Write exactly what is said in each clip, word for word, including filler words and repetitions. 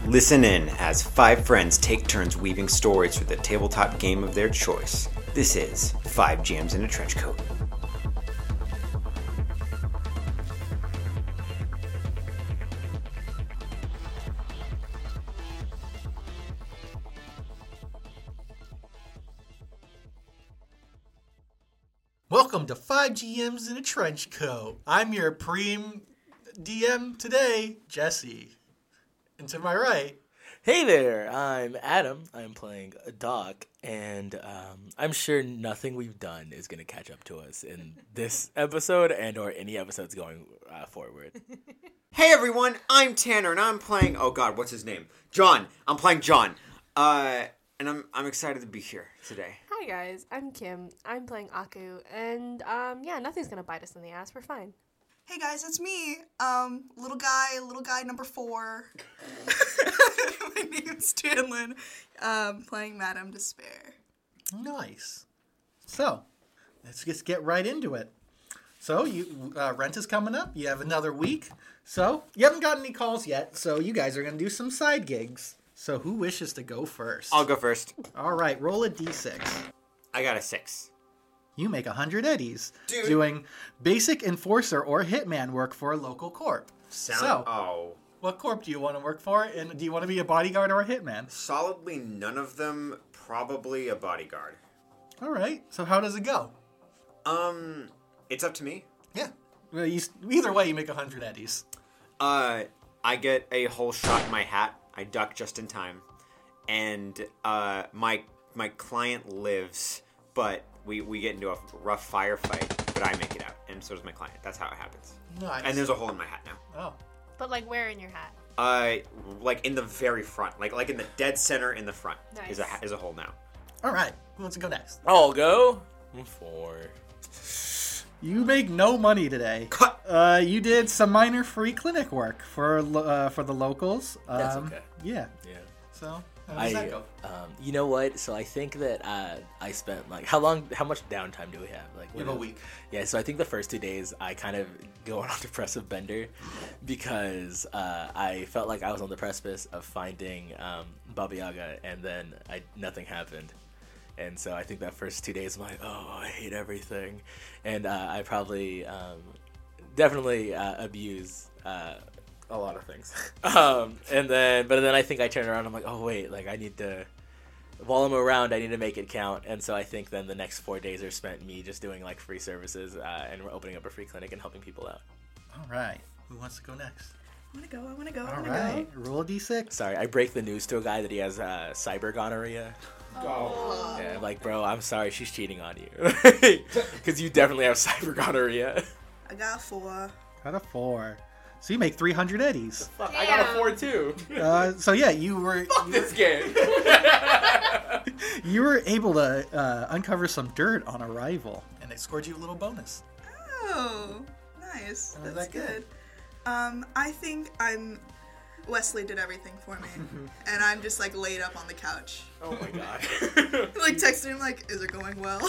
Listen in as five friends take turns weaving stories for the tabletop game of their choice. This is Five G Ms in a Trench Coat. Welcome to Five G Ms in a Trench Coat. I'm your Preem D M today, Jesse. And to my right... Hey there, I'm Adam. I'm playing Doc, and um, I'm sure nothing we've done is going to catch up to us in this episode and or any episodes going uh, forward. Hey everyone, I'm Tanner, and I'm playing... Oh god, what's his name? John. I'm playing John. Uh, and I'm I'm excited to be here today. Hi guys, I'm Kim. I'm playing Aku, and um, yeah, nothing's gonna bite us in the ass. We're fine. Hey guys, it's me, um, little guy, little guy number four. My name's Stanlin, um, playing Madame Despair. Nice. So, let's just get right into it. So, you uh, rent is coming up. You have another week. So, you haven't gotten any calls yet, so you guys are going to do some side gigs. So, who wishes to go first? I'll go first. All right, roll a d six. I got a six. You make one hundred eddies, Dude. doing basic enforcer or hitman work for a local corp. Sound... So, Oh. what corp do you want to work for? And do you want to be a bodyguard or a hitman? Solidly none of them, probably a bodyguard. All right, so how does it go? Um, it's up to me. Yeah. Well, you, either way, you make one hundred eddies. Uh, I get a whole shot in my hat. I duck just in time. And, uh, my my client lives, but we, we get into a rough firefight, but I make it out. And so does my client. That's how it happens. Nice. And there's a hole in my hat now. Oh. But like, where in your hat? Uh, like in the very front. Like like in the dead center in the front Nice. is a ha- is a hole now. All right, who wants to go next? I'll go for... You make no money today. Cut! Uh, you did some minor free clinic work for lo- uh, for the locals. Um, That's okay. Yeah. Yeah. So, how does I, that go? um, you know what? So I think that uh, I spent like how long? How much downtime do we have? Like We have what a is- week. Yeah. So I think the first two days I kind of go on a depressive bender because uh, I felt like I was on the precipice of finding um, Baba Yaga, and then I nothing happened. And so I think that first two days I'm like, oh, I hate everything, and uh, I probably um, definitely uh, abuse. Uh, a lot of things. um, and then, but then I think I turn around. I'm like, oh wait, like I need to. While I'm around, I need to make it count. And so I think then the next four days are spent me just doing like free services uh, and we're opening up a free clinic and helping people out. All right, who wants to go next? I wanna go, I wanna go, I All wanna right, roll a d six. Sorry, I break the news to a guy that he has uh, cyber gonorrhea. go. Yeah, I'm like, bro, I'm sorry, she's cheating on you because you definitely have cyber gonorrhea. I got a four. Got a four. So you make three hundred eddies. Fuck, I got a four too. Uh, so yeah, you were Fuck this game. you were able to uh, uncover some dirt on arrival, and it scored you a little bonus. Oh, nice. How does That's that go? good. Um, I think I'm... Wesley did everything for me, and I'm just like laid up on the couch. Oh my god. Like texting him like, is it going well?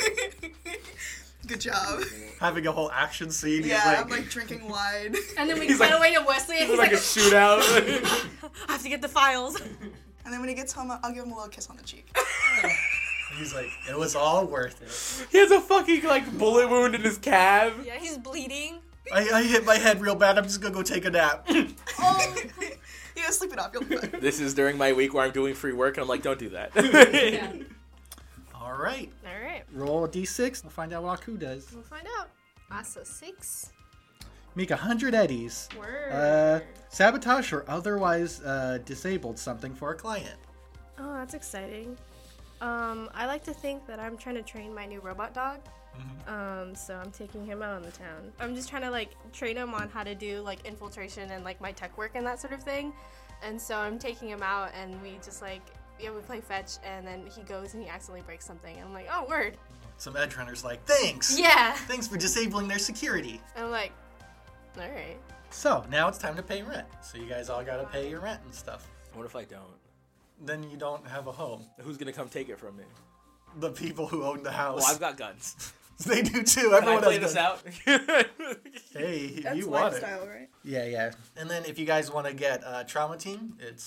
Good job. Having a whole action scene. he's Yeah, like, I'm like drinking wine. And then we He's cut like- away to Wesley, and It's he's like like, a shootout. I have to get the files. And then when he gets home, I'll give him a little kiss on the cheek. he's like, it was all worth it. He has a fucking like bullet wound in his calf. Yeah, he's bleeding. I, I hit my head real bad. I'm just gonna go take a nap. Oh, you gotta sleep it off. You'll be fine. This is during my week where I'm doing free work, and I'm like, don't do that. Yeah. All right, All right, roll a d six. We'll find out what Aku does. we'll find out. Asa six. Make one hundred eddies. Word. Uh, sabotage or otherwise uh, disabled something for a client. Oh, that's exciting. Um, I like to think that I'm trying to train my new robot dog. Um, so I'm taking him out on the town. I'm just trying to like train him on how to do like infiltration and like my tech work and that sort of thing. And so I'm taking him out and we just like, yeah, we play fetch and then he goes and he accidentally breaks something. And I'm like, oh, word. Some edge runners like, thanks. Yeah. Thanks for disabling their security. And I'm like, all right. So now it's time to pay rent. So you guys all gotta pay your rent and stuff. What if I don't? Then you don't have a home. Who's gonna come take it from me? The people who own the house. Well, I've got guns. They do too. Can I Everyone play has this guns. out? Hey, That's you want it. lifestyle, right? Yeah, yeah. And then if you guys want to get uh, Trauma Team, it's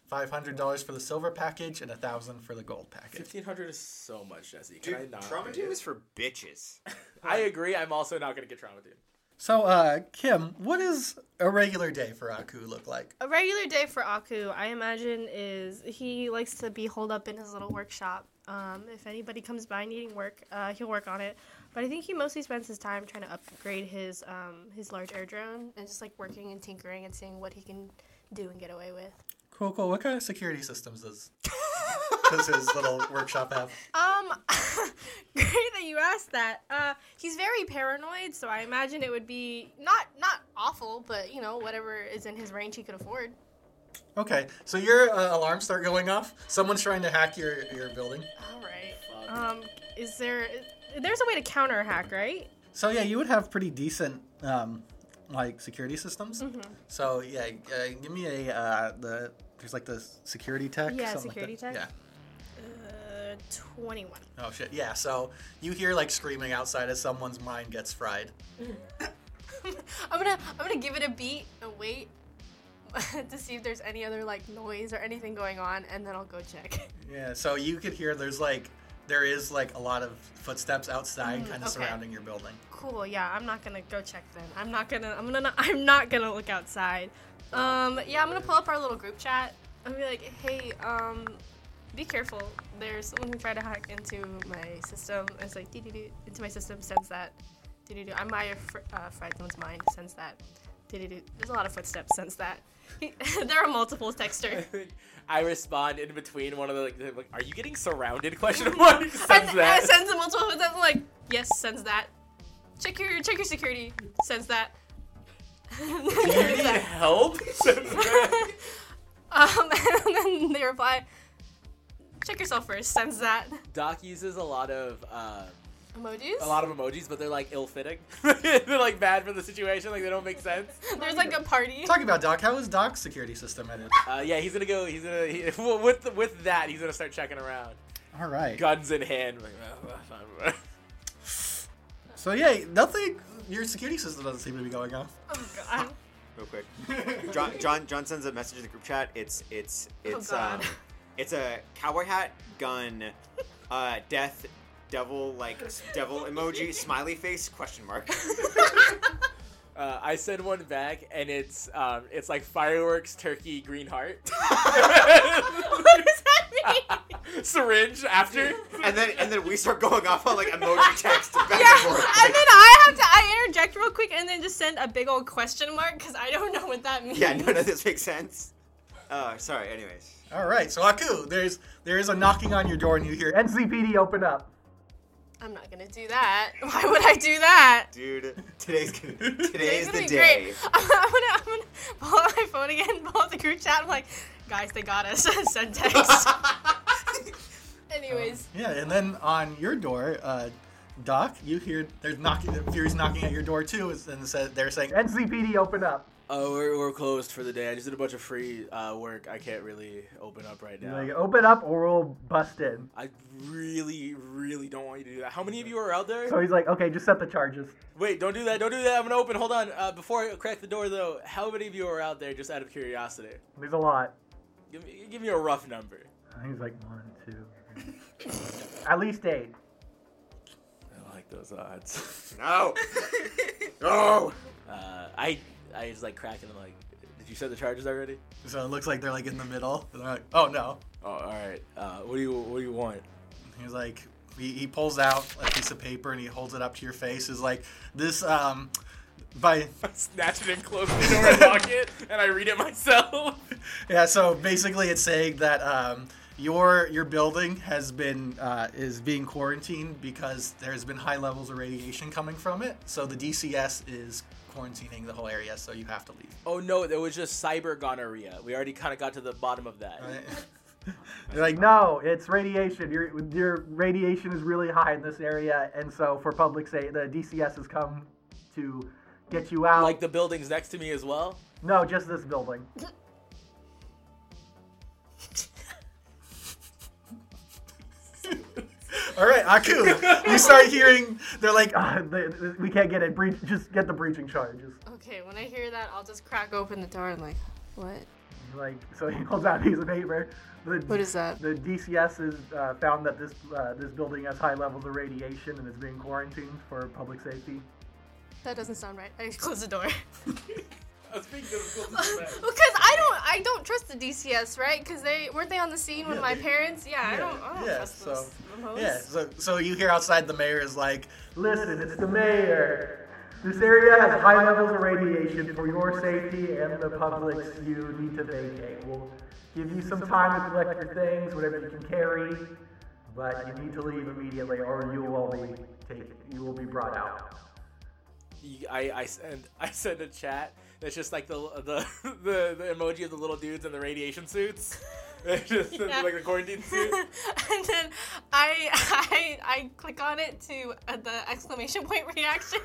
five hundred dollars for the silver package and one thousand dollars for the gold package. fifteen hundred is so much, Jesse. Can Dude, I not? Trauma do Team it? is for bitches. I agree. I'm also not going to get Trauma Team. So, uh, Kim, what does a regular day for Aku look like? A regular day for Aku, I imagine, is he likes to be holed up in his little workshop. Um, if anybody comes by needing work, uh, he'll work on it. But I think he mostly spends his time trying to upgrade his um, his large air drone and just like working and tinkering and seeing what he can do and get away with. Cool, cool. What kind of security systems does, does his little workshop have? Um, great that you asked that. Uh, he's very paranoid, so I imagine it would be not not awful, but you know whatever is in his range he could afford. Okay, so your uh, alarms start going off. Someone's trying to hack your, your building. All right. Um, is there? There's a way to counter a hack, right? So yeah, you would have pretty decent um, like security systems. Mm-hmm. So yeah, uh, give me a uh, the there's like the security tech. Yeah, something security like that. tech. Uh, twenty-one. Yeah. Oh shit. Yeah. So you hear like screaming outside as someone's mind gets fried. I'm gonna I'm gonna give it a beat and wait to see if there's any other like noise or anything going on, and then I'll go check. Yeah. So you could hear there's like there is like a lot of footsteps outside, Mm, kind of okay. surrounding your building. Cool. Yeah, I'm not gonna go check then. I'm not gonna. I'm gonna. I'm not gonna look outside. Um. Yeah, I'm gonna pull up our little group chat. I'm gonna be like, hey, um, be careful. There's someone who tried to hack into my system. It's like, doo doo doo, into my system. Sends that. Doo doo doo. I might have fr- uh, fried someone's mind. Sends that. Doo doo doo. There's a lot of footsteps. Sends that. There are multiple texters. I respond in between one of the like, the, like are you getting surrounded? Question mark. Sends And, that. uh, sends a multiple footsteps. I'm like, yes. Sends that. Check your check your security. Sends that. Do you need help? Sends that. Um, and then they reply, check yourself first, sends that. Doc uses a lot of uh, Emojis? a lot of emojis, but they're like ill-fitting. They're like bad for the situation. Like they don't make sense. There's like a party. Talking about Doc, how is Doc's security system headed? Uh, yeah, he's gonna go. He's gonna he, with the, with that. He's gonna start checking around, All right. guns in hand. Like, uh, So yeah, nothing. Your security system doesn't seem to be going off. Oh god. Real quick, John, John John sends a message in the group chat. It's it's it's Oh, God. um, it's a cowboy hat, gun, uh, death, devil like devil emoji, smiley face, question mark. Uh, I send one back, and it's um, it's like fireworks, turkey, green heart. What does that mean? Syringe after. And then and then we start going off on like emoji text back Yeah, and forth. and then I have to, I interject real quick and then just send a big old question mark because I don't know what that means. Yeah, none of this makes sense. Uh, sorry. Anyways, All right, so Aku, there's there is a knocking on your door, and you hear N C P D open up. I'm not gonna do that. Why would I do that? dude, today's gonna, today Today's is gonna the be day. great. I'm, I'm gonna, I'm gonna pull out my phone again, pull out the group chat. I'm like, guys, they got us. Send text. Anyways, Yeah, and then on your door, uh, Doc, you hear there's knocking. Fury's knocking at your door too, and said they're saying N C P D open up. Oh, we're, we're closed for the day. I just did a bunch of free uh, work. I can't really open up right now. Like, open up or we'll bust in. I really, really don't want you to do that. How many of you are out there? So he's like, okay, just set the charges. Wait, don't do that. Don't do that. I'm gonna open. Hold on. Uh, before I crack the door, though, how many of you are out there? Just out of curiosity, There's a lot. give me give me a rough number. He's like one, two, three. At least eight. I like those odds. No. No. Uh, I I just like cracking them. Like, did you set the charges already? So it looks like they're like in the middle. And they're like, oh no. Oh, all right. Uh, what do you what do you want? He's like, he, he pulls out a piece of paper and he holds it up to your face. Is like, this, um, by, I snatch it and close the door and lock it, and I read it myself. yeah, so basically it's saying that, um, your your building has been uh, is being quarantined because there's been high levels of radiation coming from it. So the D C S is quarantining the whole area, so you have to leave. Oh no, there was just cyber gonorrhea. We already kind of got to the bottom of that. Right? They're like, no, it's radiation. Your your radiation is really high in this area, and so for public safety, the D C S has come to get you out. Like the buildings next to me as well. No, just this building. All right, Aku, you start hearing, they're like, ah, they, they- we can't get it. Breach, just get the breaching charges. okay, when I hear that, I'll just crack open the door and like, what? Like, so he holds out a piece of paper. The, What is that? The D C S has uh, found that this uh, this building has high levels of radiation and is being quarantined for public safety. That doesn't sound right. I close the door. I was being difficult to Because I don't, I don't trust the D C S, right? Because they weren't they on the scene with Yeah, my they- parents? Yeah, I yeah, don't, I don't yeah, trust so- those hoes. Yeah, so, so you hear outside the mayor is like, listen, it's the mayor. This area has high levels of radiation. For your safety and the public's, you need to vacate. We'll give you some time to collect your things, whatever you can carry, but you need to leave immediately or you will be taken. You will be brought out. You- I, I send I send a chat that's just like the the, the the emoji of the little dudes in the radiation suits. It's just Yeah. like the quarantine suit. And then I, I, I click on it to uh, the exclamation point reaction.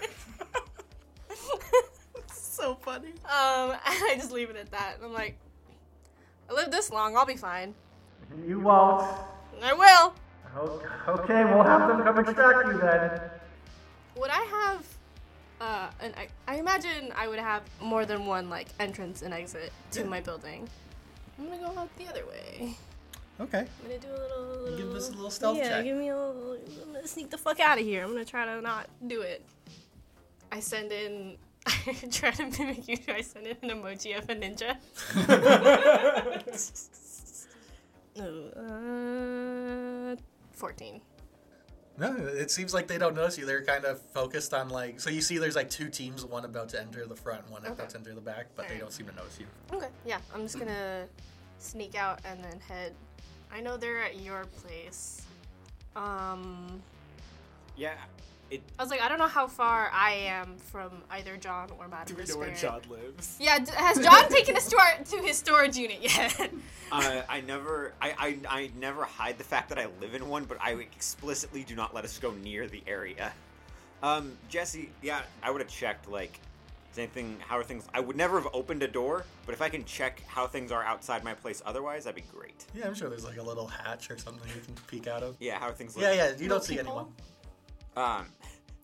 So funny. Um, and I just leave it at that. I'm like, I live this long, I'll be fine. You won't. I will. Okay, we'll have them come extract you then. Would I have, uh, an, I, I imagine I would have more than one, like, entrance and exit to Yeah. my building. I'm gonna go out the other way. Okay. I'm gonna do a little, little Give us a little stealth yeah, check. give me a little, I'm gonna sneak the fuck out of here. I'm gonna try to not do it. I send in, I try to mimic you. I send in an emoji of a ninja. No, uh, fourteen. No, it seems like they don't notice you. They're kind of focused on like. So you see, there's like two teams, one about to enter the front, one about Okay. to enter the back, but they Alright. don't seem to notice you. Okay, yeah, I'm just gonna sneak out and then head. I know they're at your place. Um, Yeah, it. I was like, I don't know how far I am from either John or Madam Do we know where Despair. John lives? Yeah, d- has John taken us to our to his storage unit yet? Uh, I never, I, I, I never hide the fact that I live in one, but I explicitly do not let us go near the area. Um, Jesse, yeah, I would have checked, like, is anything, how are things, I would never have opened a door, but if I can check how things are outside my place otherwise, that'd be great. Yeah, I'm sure there's like a little hatch or something you can peek out of. Yeah, how are things Yeah, looking? yeah, you No don't see people? anyone. Um,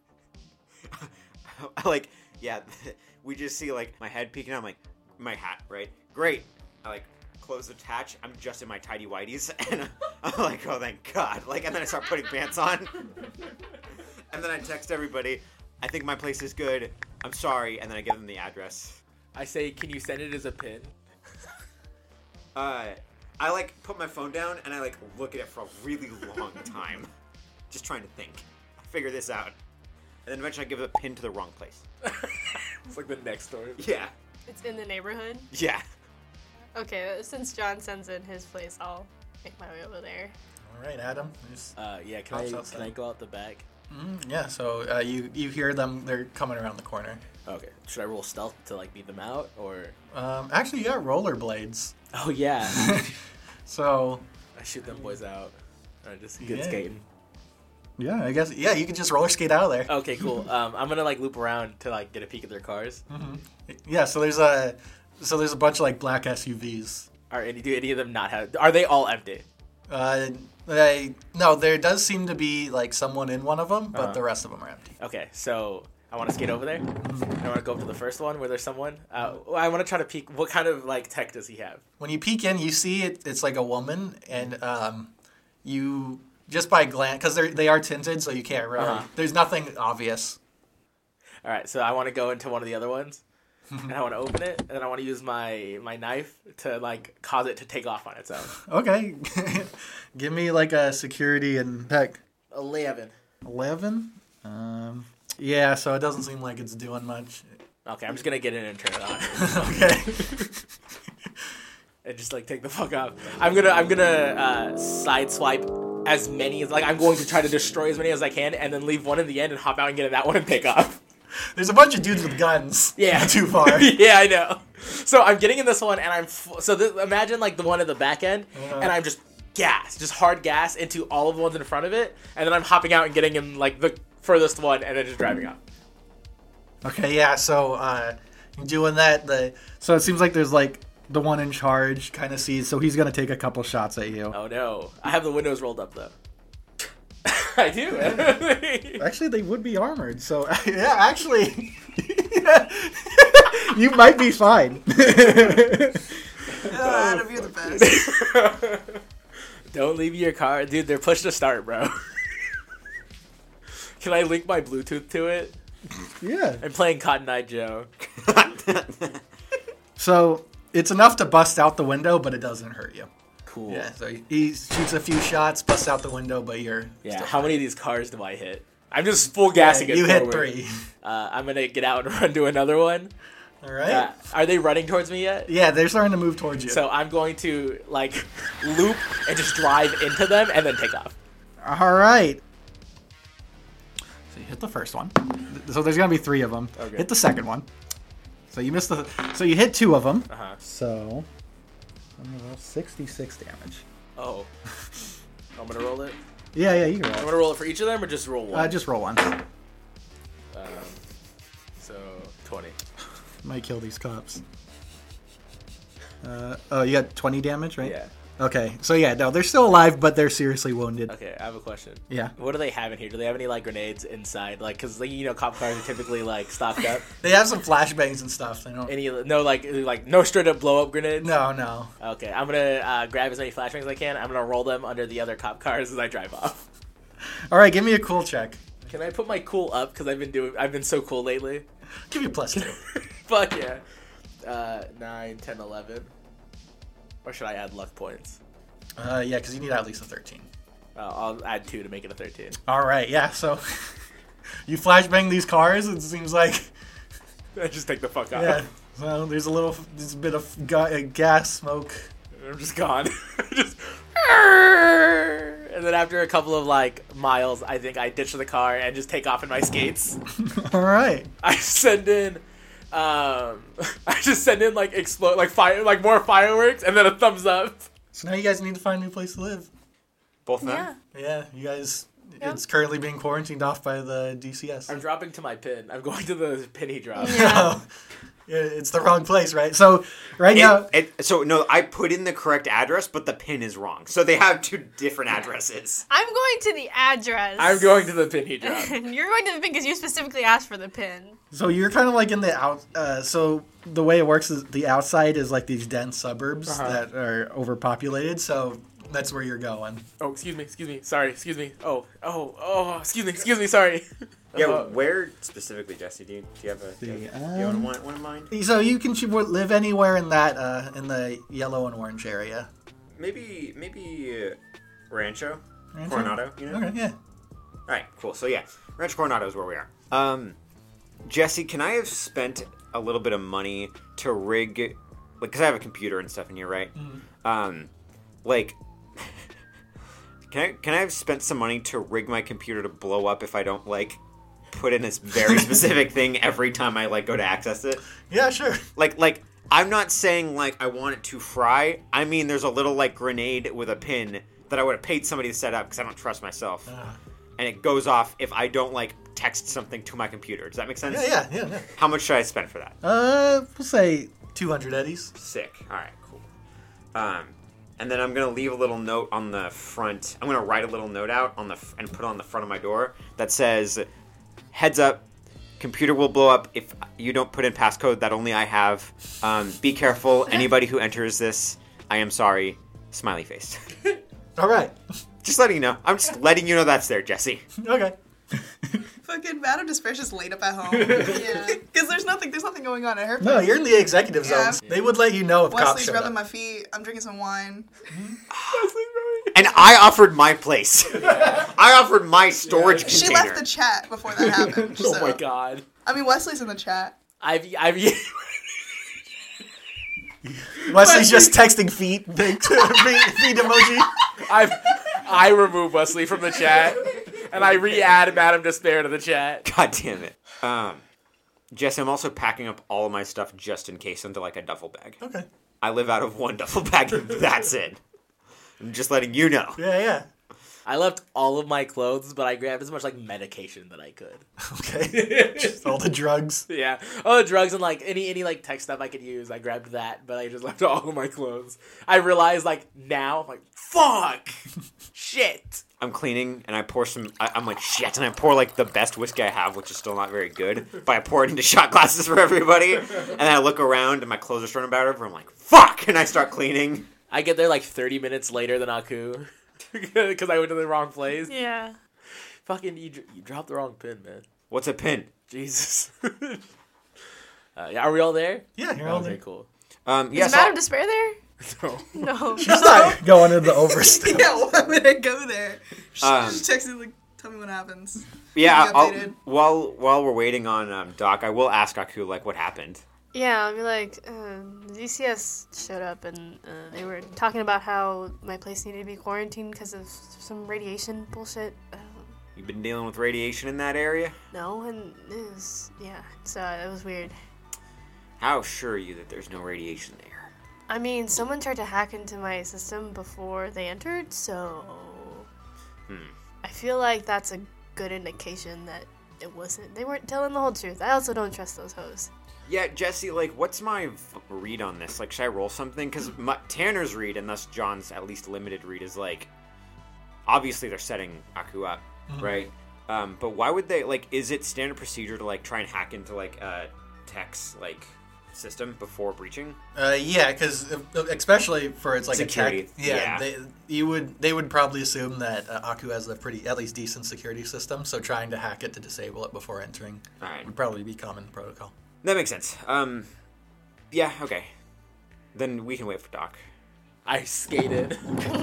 like, yeah, we just see, like, my head peeking out, I'm like, my hat, right? Great. I, like, close the hatch, I'm just in my tidy whities, and I'm like, oh, thank God. Like, and then I start putting pants on. And then I text everybody, I think my place is good, I'm sorry, and then I give them the address. I say, can you send it as a pin? Uh, I, like, put my phone down, and I, like, look at it for a really long time. Just trying to think. Figure this out. And then eventually I give it a pin to the wrong place. It's like the next door. Yeah. It's in the neighborhood. Yeah. Okay, since John sends in his place, I'll make my way over there. All right, Adam. There's- Uh, yeah, can Pops I outside. can I go out the back? Mm, yeah, so uh, you you hear them. They're coming around the corner. Okay. Should I roll stealth to like beat them out or? Um, actually, you got rollerblades. Oh yeah. So I shoot them boys out. I just get Yeah. skating. yeah, I guess yeah, you can just roller skate out of there. Okay, cool. Um, I'm gonna like loop around to like get a peek at their cars. Yeah, so there's a so there's a bunch of like black S U Vs. Are any do any of them not have? Are they all empty? Uh, they, no, there does seem to be like someone in one of them, but Uh-huh. the rest of them are empty. Okay, so I want to skate over there. I want to go up to the first one where there's someone. Uh, I want to try to peek. What kind of like tech does he have? When you peek in, you see it. It's like a woman, and um, you just by glance because they they are tinted, so you can't really. Uh-huh. There's nothing obvious. All right, so I want to go into one of the other ones, and I want to open it, and then I want to use my my knife to like cause it to take off on its own. Okay, give me like a security and tech. Eleven. Eleven. Um, yeah, so it doesn't seem like it's doing much. Okay, I'm just gonna get in and turn it on, Okay. and just like take the fuck off. I'm gonna I'm gonna uh, side swipe as many as like I'm going to try to destroy as many as I can, and then leave one in the end and hop out and get in that one and take off. There's a bunch of dudes with guns. Yeah. Not too far. Yeah, I know. So I'm getting in this one, and I'm f- so this, imagine like the one at the back end, Uh-huh. and I'm just gas, just hard gas into all of the ones in front of it, and then I'm hopping out and getting in like the furthest one, and then just driving up. Okay, yeah, so uh doing that, the so it seems like there's like the one in charge kind of sees, so he's gonna take a couple shots at you. Oh no, I have the windows rolled up though. I do. Actually, they would be armored, so yeah, actually, you might be fine. Uh, Adam, you're the best. Don't leave your car. Dude, they're push to start, bro. Can I link my Bluetooth to it? Yeah. I'm playing Cotton Eye Joe. So it's enough to bust out the window, but it doesn't hurt you. Cool. Yeah. So he- he shoots a few shots, busts out the window, but you're Yeah, still how fine. many of these cars do I hit? I'm just full gassing Yeah, it you hit forward. three. Uh, I'm gonna get out and run to another one. All right. Uh, are they running towards me yet? Yeah, they're starting to move towards you. So I'm going to like loop and just drive into them and then take off. All right. So you hit the first one. So there's gonna be three of them. Okay. Hit the second one. So you missed the. So you hit two of them. Uh huh. So I'm gonna roll sixty-six damage. Oh. I'm gonna roll it. Yeah, yeah, you can I'm roll. gonna roll it for each of them or just roll one. Uh, just roll one. Um, so twenty. Might kill these cops. Uh, oh, you got twenty damage, right? Yeah. Okay, so yeah, no, they're still alive, but they're seriously wounded. Okay, I have a question. Yeah. What do they have in here? Do they have any like grenades inside? Like, cause like, you know, cop cars are typically like stocked up. They have some flashbangs and stuff. They don't. Any no like like no straight up blow up grenades? No, no. Okay, I'm gonna uh, grab as many flashbangs as I can. I'm gonna roll them under the other cop cars as I drive off. All right, give me a cool check. Can I put my cool up? Cause I've been doing I've been so cool lately. Give you a plus two. Fuck yeah. Uh, nine, ten, eleven. Or should I add luck points? Uh, yeah, because you need at least a thirteen. Uh, I'll add two to make it a thirteen. All right, yeah. So you flashbang these cars. It seems like I just take the fuck out. yeah. So there's a little, there's a bit of ga- uh, gas smoke. I'm just gone. just. And then after a couple of like miles, I think I ditch the car and just take off in my skates. All right. I send in, um, I just send in like explode, like fire, like more fireworks, and then a thumbs up. So now you guys need to find a new place to live. Both of them? Yeah. Yeah, you guys. Yep. It's currently being quarantined off by the D C S. I'm dropping to my pin. I'm going to the pin he dropped. Yeah. Yeah, it's the wrong place, right? So right now, It, it, so no, I put in the correct address, but the pin is wrong. So they have two different addresses. I'm going to the address. I'm going to the pin he dropped. You're going to the pin because you specifically asked for the pin. so you're kind of like in the out. Uh, so the way it works is the outside is like these dense suburbs Uh-huh. that are overpopulated. So that's where you're going. Oh, excuse me, excuse me, sorry, excuse me. Oh, oh, oh, excuse me, excuse me, sorry. Yeah, Uh, where specifically, Jesse? Do you, do you have a do you, have, The, do you have um, one, one in mind? So you can ch- live anywhere in that uh, in the yellow and orange area. Maybe maybe uh, Rancho, Rancho? Coronado. You know. Okay, yeah. All right, cool. So yeah, Rancho Coronado is where we are. Um, Jesse, can I have spent a little bit of money to rig, like, because I have a computer and stuff in here, right? Um, like, can I can I have spent some money to rig my computer to blow up if I don't like put in this very specific thing every time I like go to access it? Yeah, sure. Like like. I'm not saying, like, I want it to fry. I mean, there's a little, like, grenade with a pin that I would have paid somebody to set up because I don't trust myself. Uh, And it goes off if I don't, like, text something to my computer. Does that make sense? yeah, yeah, yeah, yeah. How much should I spend for that? Uh, we'll say two hundred eddies. Sick. All right, cool. Um, and then I'm going to leave a little note on the front. I'm going to write a little note out on the f- and put it on the front of my door that says, heads up. Computer will blow up if you don't put in passcode that only I have. Um, be careful. Anybody who enters this, I am sorry. Smiley face. All right. Just letting you know. I'm just letting you know that's there, Jesse. Okay. Fucking Madame Despair's just laid up at home. Yeah. Because there's nothing, there's nothing going on at her. No, you're in the executive Yeah. zones. They would let you know if cops Wesley's showed rubbing up. my feet. I'm drinking some wine. And I offered my place. I offered my storage She container. left the chat before that happened. Oh so- my god. I mean, Wesley's in the chat. I've I've Wesley's just texting feet, big feet, feet emoji. I've I remove Wesley from the chat and I re-add Madame Despair to the chat. God damn it. Um, Jesse, I'm also packing up all of my stuff just in case into like a duffel bag. Okay. I live out of one duffel bag and that's it. I'm just letting you know. Yeah, yeah. I left all of my clothes, but I grabbed as much like medication that I could. Okay. Just all the drugs. Yeah. Oh, the drugs and like any any like tech stuff I could use. I grabbed that, but I just left all of my clothes. I realized like now, like fuck, shit. I'm cleaning and I pour some. I, I'm like shit, and I pour like the best whiskey I have, which is still not very good. But I pour it into shot glasses for everybody, and then I look around and my clothes are starting to batter. I'm like fuck, and I start cleaning. I get there like thirty minutes later than Aku because I went to the wrong place. Yeah. Fucking, you, you dropped the wrong pin, man. What's a pin? Jesus. uh, yeah, are we all there? Yeah, you're oh, all okay, there. cool. Um, Is yes. Madame Despair there? No. No. She's not going into the overstuff. Yeah, why would I go there? She Um, just texted like, tell me what happens. Yeah. Keep me I'll, updated. while while we're waiting on um, Doc, I will ask Aku like what happened. Yeah, I'll be like, uh, D C S showed up and uh, they were talking about how my place needed to be quarantined because of some radiation bullshit. Uh, You've been dealing with radiation in that area. no, and it was, yeah, so it was weird. How sure are you that there's no radiation there? I mean, someone tried to hack into my system before they entered, so Hmm. I feel like that's a good indication that it wasn't. They weren't telling the whole truth. I also don't trust those hoes. Yeah, Jesse, like, what's my v- read on this? Like, should I roll something? Because Tanner's read, and thus John's at least limited read, is like, obviously they're setting Aku up, Mm-hmm. right? Um, but why would they, like, is it standard procedure to, like, try and hack into, like, a tech's, like, system before breaching? Uh, yeah, because especially for it's like Security, a tech, yeah, yeah. They, you would they would probably assume that uh, Aku has a pretty at least decent security system, so trying to hack it to disable it before entering All right. would probably be common protocol. That makes sense. Um, yeah, okay. Then we can wait for Doc. I skated.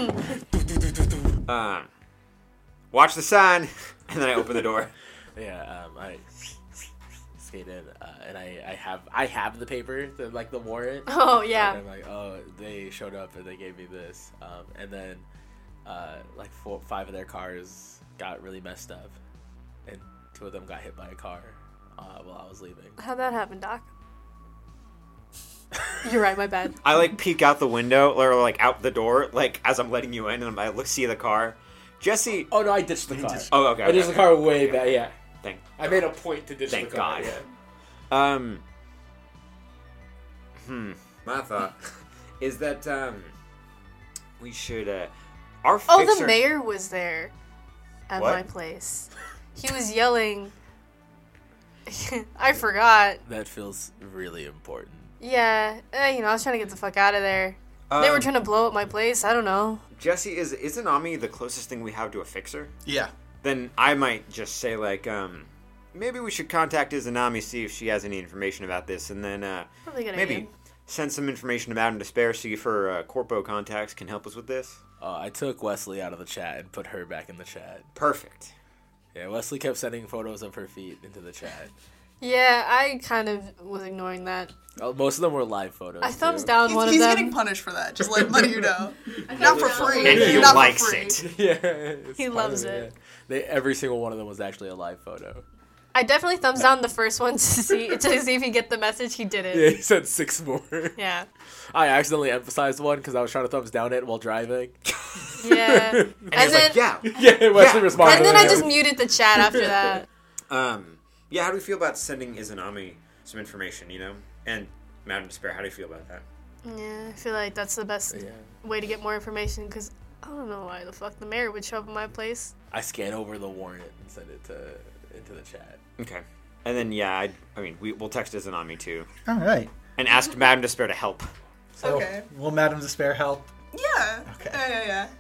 Um, watch the sign, and then I open the door. yeah, um, I skated, uh, and I, I have I have the paper, the, like the warrant. Oh, yeah. And I'm like, oh, they showed up and they gave me this, um, and then uh, like four, five of their cars got really messed up, and two of them got hit by a car uh, while I was leaving. How'd that happen, Doc? You're right, my bad. I like peek out the window or like out the door, like as I'm letting you in, and I look see the car. Jesse. Oh no, I ditched the car. Oh, okay. I ditched okay, the car okay. way back. Yeah, Thank. I made a point to ditch Thank the car. God. Yeah. Um. Hmm. My thought is that um, we should uh, our Oh, fixer. the mayor was there at What? my place. He was yelling. I forgot. That feels really important. Yeah, eh, you know, I was trying to get the fuck out of there. they were Um, trying to blow up my place. I don't know. Jesse, is is Inami the closest thing we have to a fixer? Yeah, Then I might just say like um, maybe we should contact Izanami, see if she has any information about this, and then uh, Probably a good maybe idea. send some information about Madame Despair, see if her uh, corpo contacts can help us with this. Uh, I took Wesley out of the chat and put her back in the chat. Perfect. Yeah, Wesley kept sending photos of her feet into the chat. Yeah, I kind of was ignoring that. Uh, most of them were live photos. I thumbs too. down He's, one he's of them. getting punished for that. Just let, letting you know. Not for free. And he Not likes for free. it. Yeah, it's He part loves of it. yeah. They every single one of them was actually a live photo. I definitely thumbs down the first one to see to see if he get the message. He did Yeah, it. he sent six more. Yeah. I accidentally emphasized one because I was trying to thumbs down it while driving. Yeah. And, and he's then like, yeah. Yeah, Wesley Yeah. responded. and then I yeah. just muted the chat after that. Um, yeah, how do we feel about sending Izanami some information, you know? And Madame Despair, how do you feel about that? Yeah, I feel like that's the best Yeah. way to get more information because I don't know why the fuck the mayor would show up at my place. I scan over the warrant and send it to into the chat. Okay. And then, yeah, I, I mean, we, we'll text Izanami too. all right. And ask Madame Despair to help. So, Okay. will Madame Despair help? Yeah. Okay. Yeah, yeah, yeah.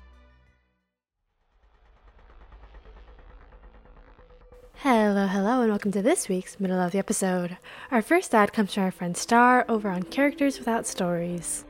Hello, hello, and welcome to this week's Middle of the Episode. Our first ad comes from our friend Star over on Characters Without Stories.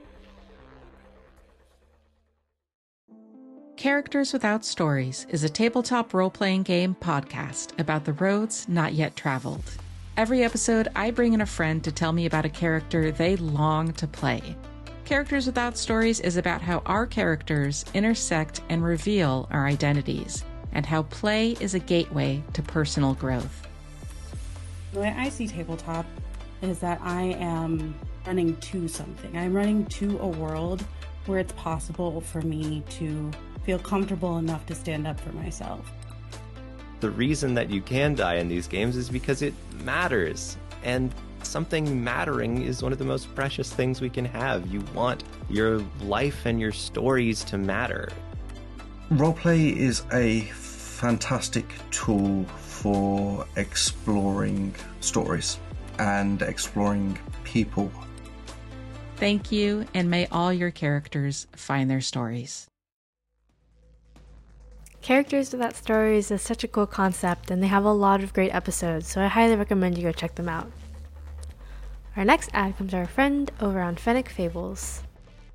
Characters Without Stories is a tabletop role-playing game podcast about the roads not yet traveled. Every episode, I bring in a friend to tell me about a character they long to play. Characters Without Stories is about how our characters intersect and reveal our identities, and how play is a gateway to personal growth. The way I see tabletop is that I am running to something. I'm running to a world where it's possible for me to feel comfortable enough to stand up for myself. The reason that you can die in these games is because it matters. And something mattering is one of the most precious things we can have. You want your life and your stories to matter. Roleplay is a fantastic tool for exploring stories and exploring people. Thank you, and may all your characters find their stories. Characters Without Stories is such a cool concept, and they have a lot of great episodes, so I highly recommend you go check them out. Our next ad comes from our friend over on Fennec Fables.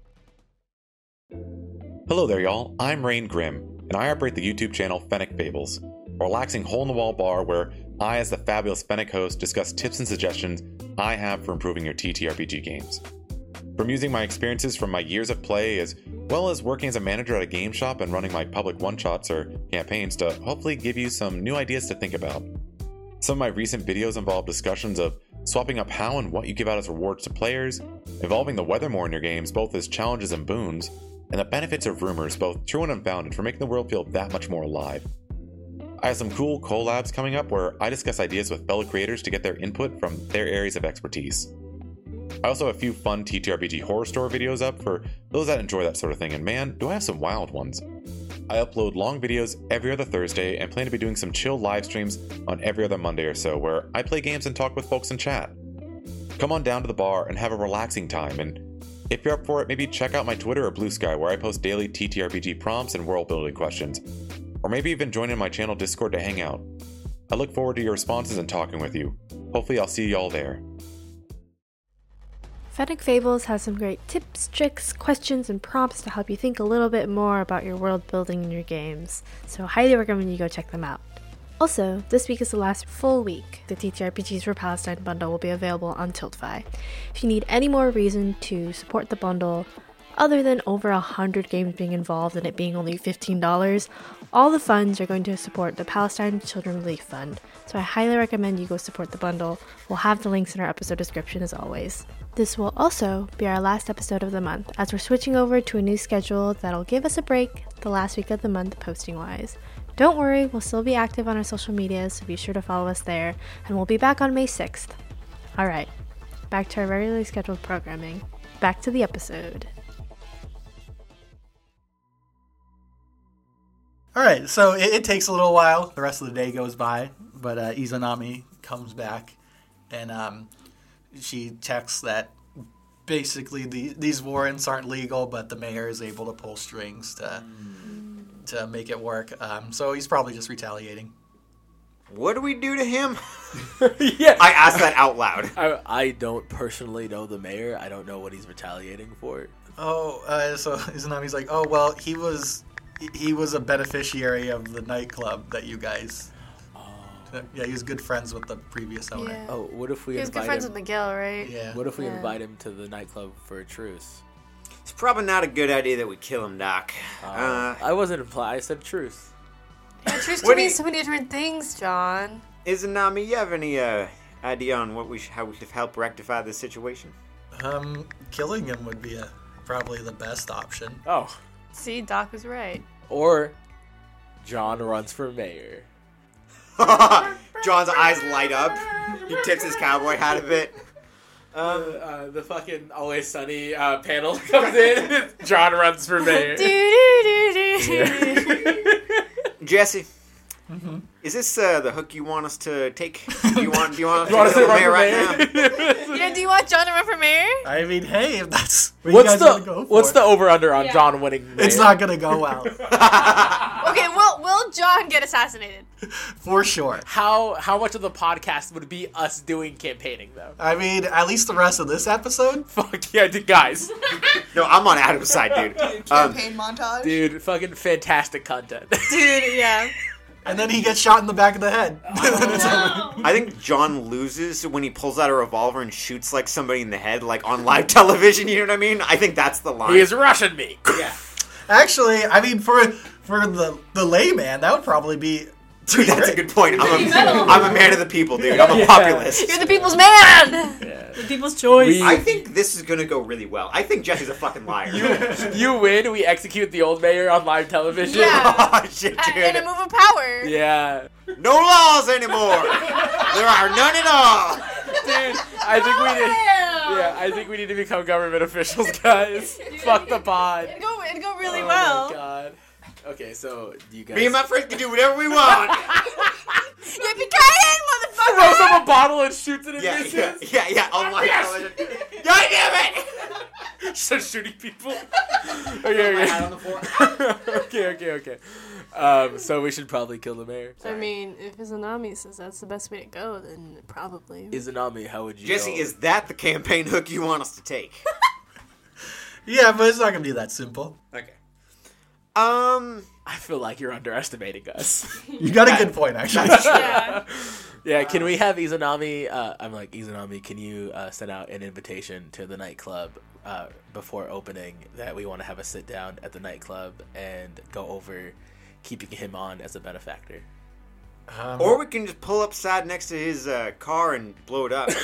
Hello there, y'all. I'm Rain Grimm, and I operate the YouTube channel Fennec Fables, a relaxing hole-in-the-wall bar where I, as the fabulous Fennec host, discuss tips and suggestions I have for improving your T T R P G games. From using my experiences from my years of play, as well as working as a manager at a game shop and running my public one-shots or campaigns to hopefully give you some new ideas to think about. Some of my recent videos involve discussions of swapping up how and what you give out as rewards to players, evolving the weather more in your games both as challenges and boons, and the benefits of rumors, both true and unfounded, for making the world feel that much more alive. I have some cool collabs coming up where I discuss ideas with fellow creators to get their input from their areas of expertise. I also have a few fun T T R P G horror story videos up for those that enjoy that sort of thing, and man, do I have some wild ones. I upload long videos every other Thursday and plan to be doing some chill live streams on every other Monday or so where I play games and talk with folks in chat. Come on down to the bar and have a relaxing time, and if you're up for it, maybe check out my Twitter or Blue Sky where I post daily T T R P G prompts and world building questions, or maybe even join in my channel Discord to hang out. I look forward to your responses and talking with you. Hopefully I'll see y'all there. Fennec Fables has some great tips, tricks, questions, and prompts to help you think a little bit more about your world building in your games, so I highly recommend you go check them out. Also, this week is the last full week. The T T R P Gs for Palestine bundle will be available on Tiltify. If you need any more reason to support the bundle, other than over a hundred games being involved and it being only fifteen dollars, all the funds are going to support the Palestine Children Relief Fund, so I highly recommend you go support the bundle. We'll have the links in our episode description as always. This will also be our last episode of the month, as we're switching over to a new schedule that'll give us a break the last week of the month posting-wise. Don't worry, we'll still be active on our social media, so be sure to follow us there, and we'll be back on May sixth. Alright, back to our regularly scheduled programming. Back to the episode. Alright, so it, it takes a little while. The rest of the day goes by, but uh, Izanami comes back, and um, she checks that basically the, these warrants aren't legal, but the mayor is able to pull strings to... to make it work. Um, so he's probably just retaliating. What do we do to him? Yeah. I asked that out loud. I, I don't personally know the mayor. I don't know what he's retaliating for. Oh, uh, so Izanami's like, oh, well, he was he was a beneficiary of the nightclub that you guys... Oh. Yeah, he was good friends with the previous owner. Yeah. Oh, what if we He was invite good friends him... with Miguel, right? Yeah. What if we Yeah. invite him to the nightclub for a truce? It's probably not a good idea that we kill him, Doc. Uh, Uh, I wasn't implying. I said truce. Yeah, truce What can do mean you- so many different things, John. Izanami, you have any uh, idea on what we sh- how we should help rectify this situation? Um, killing him would be a, probably the best option. Oh. See, Doc was right. Or John runs for mayor. John's eyes light up. He tips his cowboy hat a bit. Um, uh, the fucking Always Sunny uh, panel comes in. John runs for mayor. Jesse, Mm-hmm. is this uh, the hook you want us to take? Do you want, do you want, You want us to kill the run mayor for right mayor? now? Yeah, do you want John to run for mayor? I mean, hey, if that's what What's you guys the want to go for. What's the over under on Yeah. John winning mayor? It's not going to go well. Okay, will will John get assassinated? For sure. How how much of the podcast would be us doing campaigning though? I mean, at least the rest of this episode. Fuck yeah, dude, guys. No, I'm on Adam's side, dude. Um, Campaign montage. Dude, fucking fantastic content. Dude, yeah. And then he gets shot in the back of the head. I think John loses when he pulls out a revolver and shoots like somebody in the head, like on live television. You know what I mean? I think that's the line. He is rushing me. Yeah. Actually, I mean, for for the the layman, that would probably be. Dude, that's a good point. I'm a, metal. I'm a man of the people, dude. I'm a Yeah. populist. You're the people's man! Yeah. The people's choice. We- I think this is gonna go really well. I think Jesse's a fucking liar. You win, we execute the old mayor on live television. Yeah. Oh, shit, In a dude. move of power. Yeah. No laws anymore. There are none at all. Dude, I think we need Yeah, I think we need to become government officials, guys. Fuck the pod. It'd go, it'd go really Oh well. my god. Okay, so you guys. Me and my friends can do whatever we want. Yippee-ki-yay, motherfucker! Throws up a bottle and shoots it in yeah, misses. yeah, yeah, yeah. Oh my god. God damn it! Starts shooting people. Okay, My hat on the floor. okay. okay, okay, okay. Um, so we should probably kill the mayor. I mean, if Izanami says that's the best way to go, then probably. Izanami, how would you Jesse, know? is that the campaign hook you want us to take? Yeah, but it's not gonna be that simple. Okay. Um, I feel like you're underestimating us. You got a good point, actually. Yeah. Yeah, can we have Izanami, uh, I'm like, Izanami, can you uh, send out an invitation to the nightclub uh, before opening that we want to have a sit down at the nightclub and go over keeping him on as a benefactor? Um, or we can just pull up side next to his uh, car and blow it up.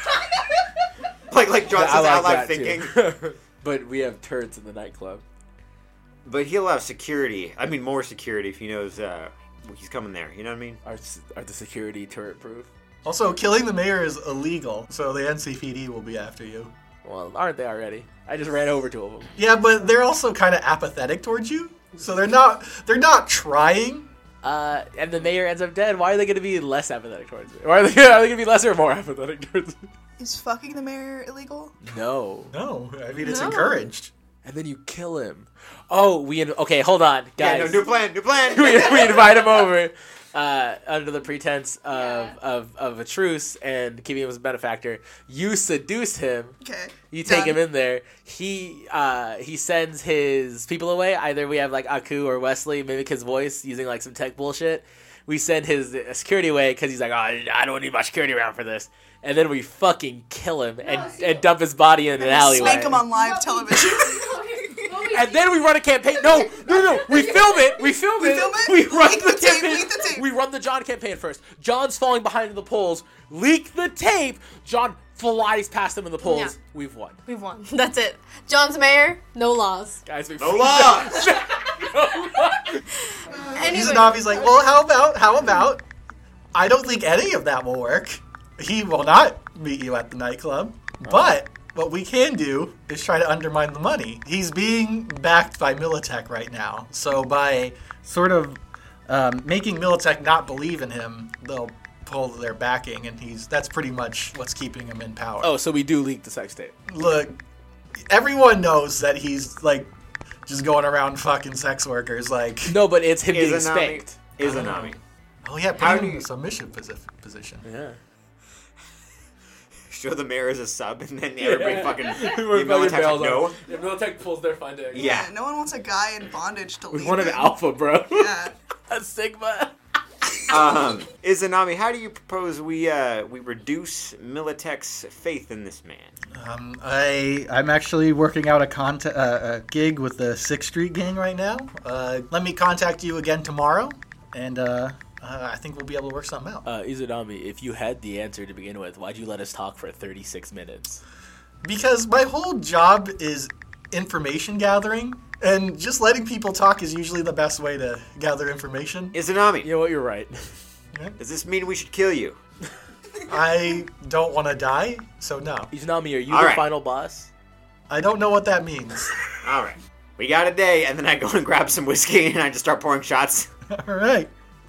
like like John says out loud thinking. But we have turrets in the nightclub. But he'll have security. I mean, more security if he knows uh, he's coming there. You know what I mean? Are, are the security turret proof? Also, killing the mayor is illegal, so the N C P D will be after you. Well, aren't they already? I just ran over two of them. Yeah, but they're also kind of apathetic towards you, so they're not they're not trying. Uh, and the mayor ends up dead. Why are they going to be less apathetic towards me? Or are they, are they going to be less or more apathetic towards me? Is fucking the mayor illegal? No. No, I mean it's No. encouraged. And then you kill him. Oh, we... In- okay, hold on, guys. Yeah, no, new plan, new plan. we, we invite him over uh, under the pretense of, Yeah. of, of a truce and keeping him as a benefactor. You seduce him. Okay. You take done. him in there. He uh, he sends his people away. Either we have like Aku or Wesley mimic his voice using like some tech bullshit. We send his uh, security away because he's like, oh, I don't need my security around for this. And then we fucking kill him and, and dump his body in an alleyway. Spank him on live television. And then we run a campaign. No, no, no. We film it. We film We it. film it? We run Leak the, the tape, campaign. leak the tape. We run the John campaign first. John's falling behind the polls. Leak the tape. John flies past him in the polls. Yeah. We've won. We've won. That's it. John's mayor, no laws. Guys, we've No laws. Anyway, Izanabi's like, well, how about how about? I don't think any of that will work. He will not meet you at the nightclub, but what we can do is try to undermine the money. He's being backed by Militech right now, so by sort of um, making Militech not believe in him, they'll pull their backing, and he's that's pretty much what's keeping him in power. Oh, so we do leak the sex tape. Look, everyone knows that he's like just going around fucking sex workers. Like, No, but it's him being Izanami. spanked. Izanami. oh yeah, How put do him in you- a submission posi- position. Yeah. Show the mayor as a sub, and then everybody fucking We're email fucking and text bailed like, no. on. Yeah, Militech pulls their funding. Yeah. No one wants a guy in bondage to We lead wanted them. alpha, bro. Yeah. A Sigma. Um, Izanami, how do you propose we uh, we reduce Militech's faith in this man? Um, I I'm actually working out a cont- uh, a gig with the Sixth Street Gang right now. Uh, let me contact you again tomorrow, and uh, uh, I think we'll be able to work something out. Uh, Izanami, if you had the answer to begin with, why'd you let us talk for thirty-six minutes? Because my whole job is information gathering, and just letting people talk is usually the best way to gather information. Izanami, You know what? You're right. does this mean we should kill you? I don't want to die, so no. Izanami, are you All the right. final boss? I don't know what that means. All right. We got a day, and then I go and grab some whiskey, and I just start pouring shots. All right.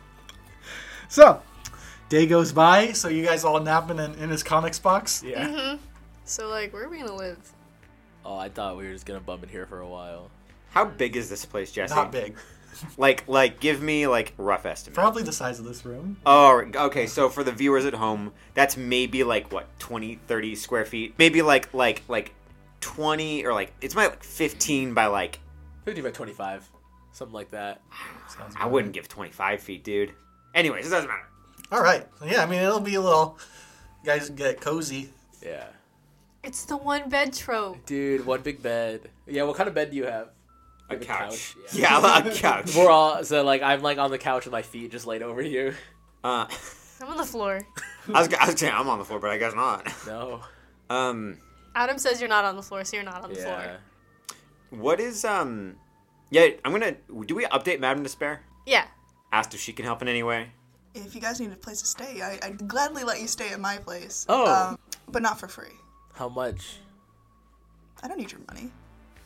So, day goes by, so you guys all napping in, in his comics box? Yeah. so like, where are we gonna live? Oh, I thought we were just gonna bum in here for a while. How big is this place, Jesse? Not big. Like, like, give me like rough estimate. Probably the size of this room. Oh, okay. So for the viewers at home, that's maybe like what twenty, thirty square feet. Maybe like like like twenty or like it's my like fifteen by like. fifty by twenty-five, something like that. Sounds I wouldn't give twenty-five feet, dude. Anyways, it doesn't matter. All right. Yeah, I mean, it'll be a little. You guys get cozy. Yeah. It's the one bed trope. Dude, one big bed. Yeah, what kind of bed do you have? A You have couch. Yeah. Yeah, a couch. We're all so like I'm like on the couch with my feet just laid over you. Uh, I'm on the floor. I was, I was saying I'm on the floor, but I guess not. No. Um, Adam says you're not on the floor, so you're not on the floor. Yeah. what is um? Yeah, I'm gonna. Do we update Madame Despair? Yeah. Asked if she can help in any way. If you guys need a place to stay, I, I'd gladly let you stay at my place. Oh. Um, but not for free. How much? I don't need your money.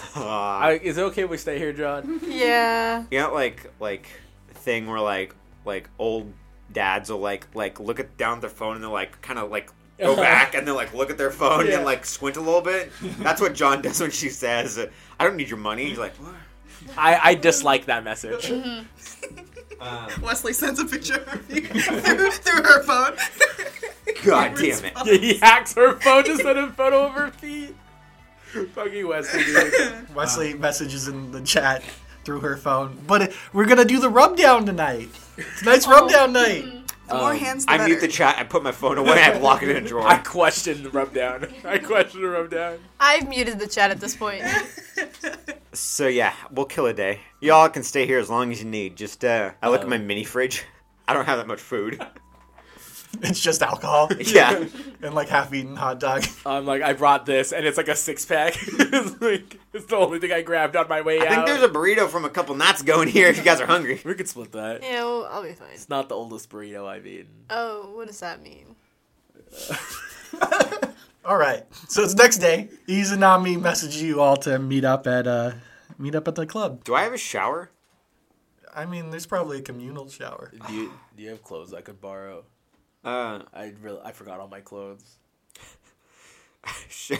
I, is it okay if we stay here, John? Yeah. You know, like like thing where like like old dads will like like look at down at their phone and they're like kind of like go back and then like look at their phone Yeah. and like squint a little bit. That's what John does when she says, "I don't need your money." He's like, "What?" I, I dislike that message. Mm-hmm. Um, Wesley sends a picture of you through, through her phone. God damn it! Yeah, he hacks her phone to send a photo of her feet. Fucking Wesley, dude. Wesley messages in the chat through her phone. But it, we're gonna do the rub down tonight. Tonight's rub down night. The more Um, hands, the I better. mute the chat. I put my phone away. I block it in a drawer. I question the rub down. I question the rub down. I've muted the chat at this point. So yeah, we'll kill a day. Y'all can stay here as long as you need. Just uh, I look Um, at my mini fridge. I don't have that much food. It's just alcohol. Yeah. And like half-eaten hot dog. I'm like, I brought this, and it's like a six pack. It's like it's the only thing I grabbed on my way I out. think there's a burrito from a couple nights ago in here. If you guys are hungry, we could split that. Yeah, well, I'll be fine. It's not the oldest burrito I've eaten. Oh, what does that mean? All right. So it's next day. Izanami messaged you all to meet up at uh meet up at the club. do I have a shower? I mean, there's probably a communal shower. Do you do you have clothes I could borrow? Uh, I really I forgot all my clothes. Sure.